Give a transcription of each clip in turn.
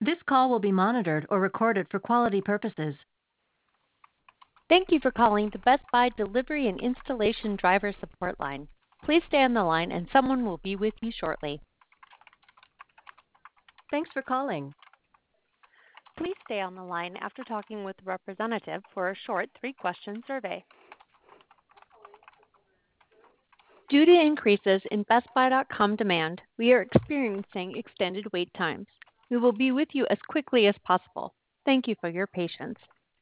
This call will be monitored or recorded for quality purposes. Thank you for calling the Best Buy Delivery and Installation Driver Support Line. Please stay on the line and someone will be with you shortly. Thanks for calling. Please stay on the line after talking with a representative for a short 3-question survey. Due to increases in BestBuy.com demand, we are experiencing extended wait times. We will be with you as quickly as possible. Thank you for your patience.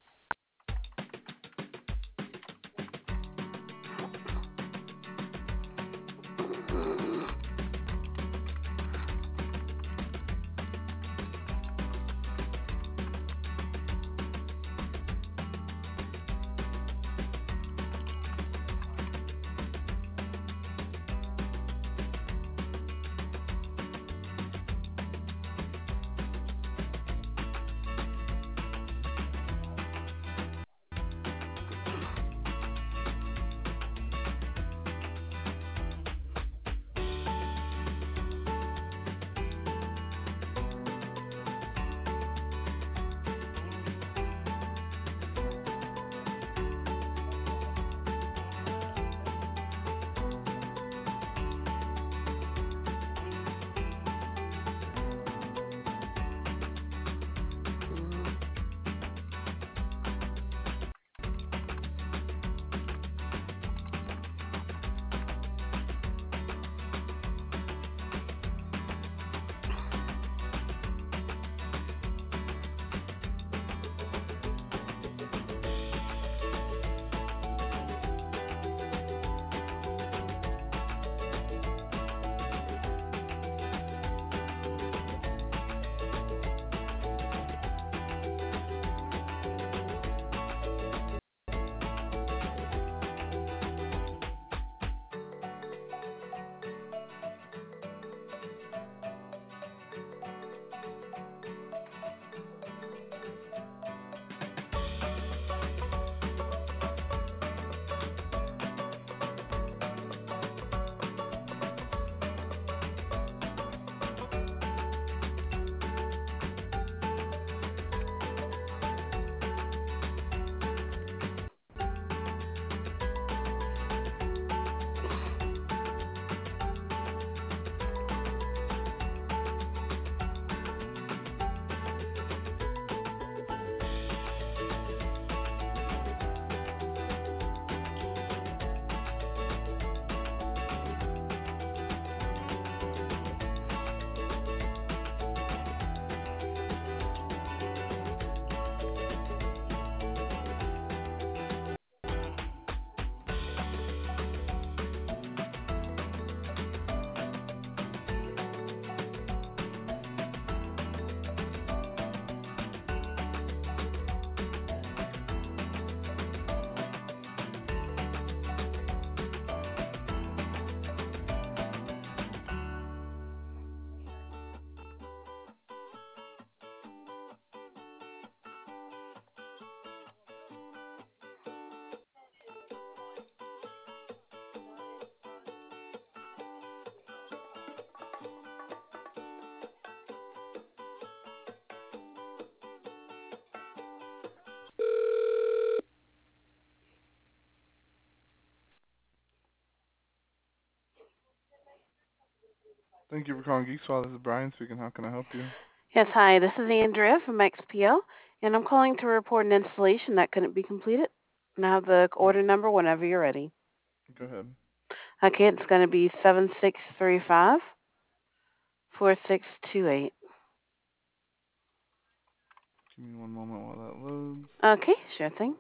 Thank you for calling Geek Squad. This is Brian speaking. How can I help you? Yes, hi, this is Andrea from XPO, and I'm calling to report an installation that couldn't be completed. And I have the order number whenever you're ready. Go ahead. Okay, it's going to be 7635-4628. Give me one moment while that loads. Okay, sure thing.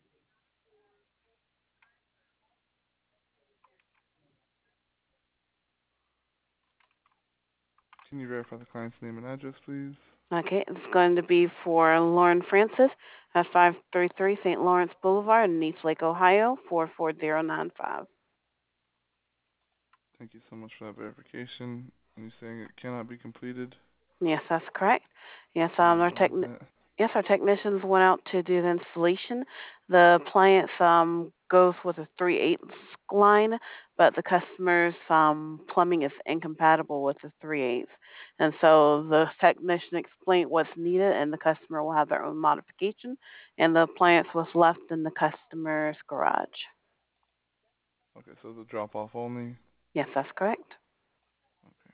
Can you verify the client's name and address, please? Okay, it's going to be for Lauren Francis at 533 St. Lawrence Boulevard in East Lake, Ohio, 44095. Thank you so much for that verification. And you're saying it cannot be completed? Yes, that's correct. Yes, Why is that? Yes, our technicians went out to do the installation. The appliance goes with a 3/8 line, but the customer's plumbing is incompatible with the 3/8. And so the technician explained what's needed, and the customer will have their own modification, and the appliance was left in the customer's garage. Okay, so the drop off only. Yes, that's correct. Okay.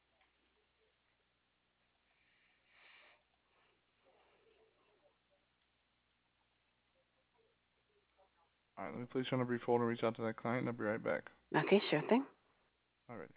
All right, let me place you on a brief hold and reach out to that client, and I'll be right back. Okay, sure thing. Alrighty.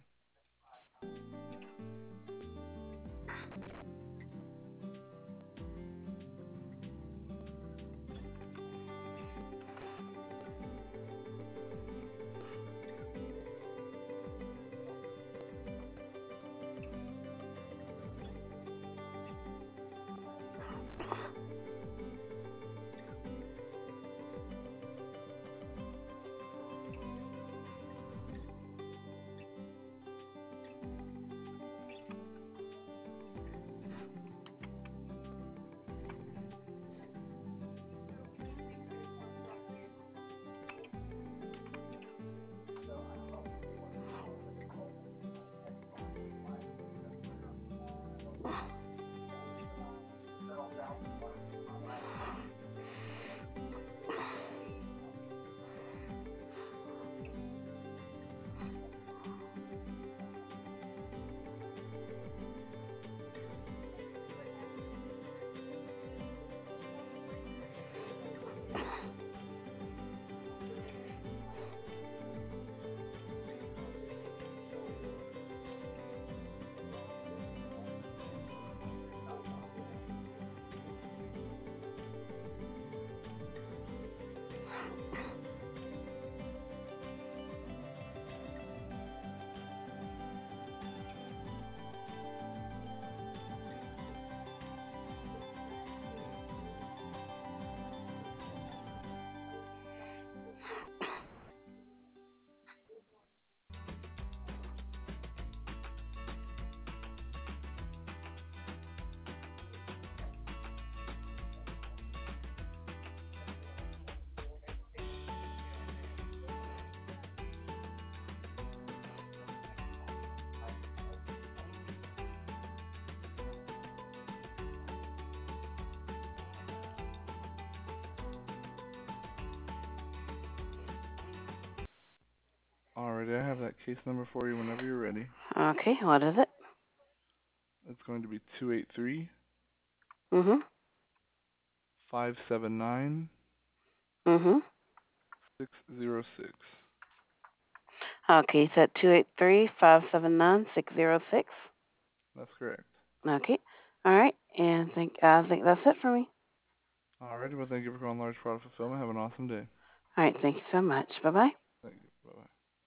Alrighty, I have that case number for you whenever you're ready. Okay, what is it? It's going to be 283 Mhm. 579 Mhm. 606. Okay, you said 283-579-606. That's correct. Okay. All right. And I think that's it for me. Alrighty, well, thank you for calling Large Product Fulfillment. Have an awesome day. All right, thank you so much. Bye-bye. Thank you. Bye-bye.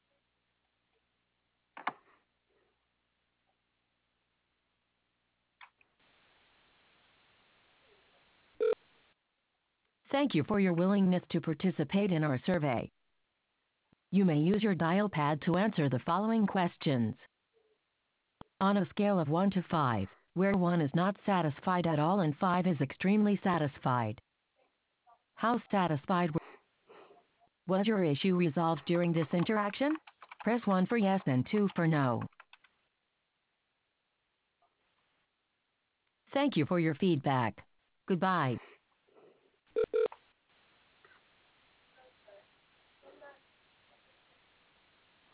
Thank you for your willingness to participate in our survey. You may use your dial pad to answer the following questions. On a scale of 1 to 5, where 1 is not satisfied at all and 5 is extremely satisfied, how satisfied was your issue resolved during this interaction? Press 1 for yes and 2 for no. Thank you for your feedback. Goodbye.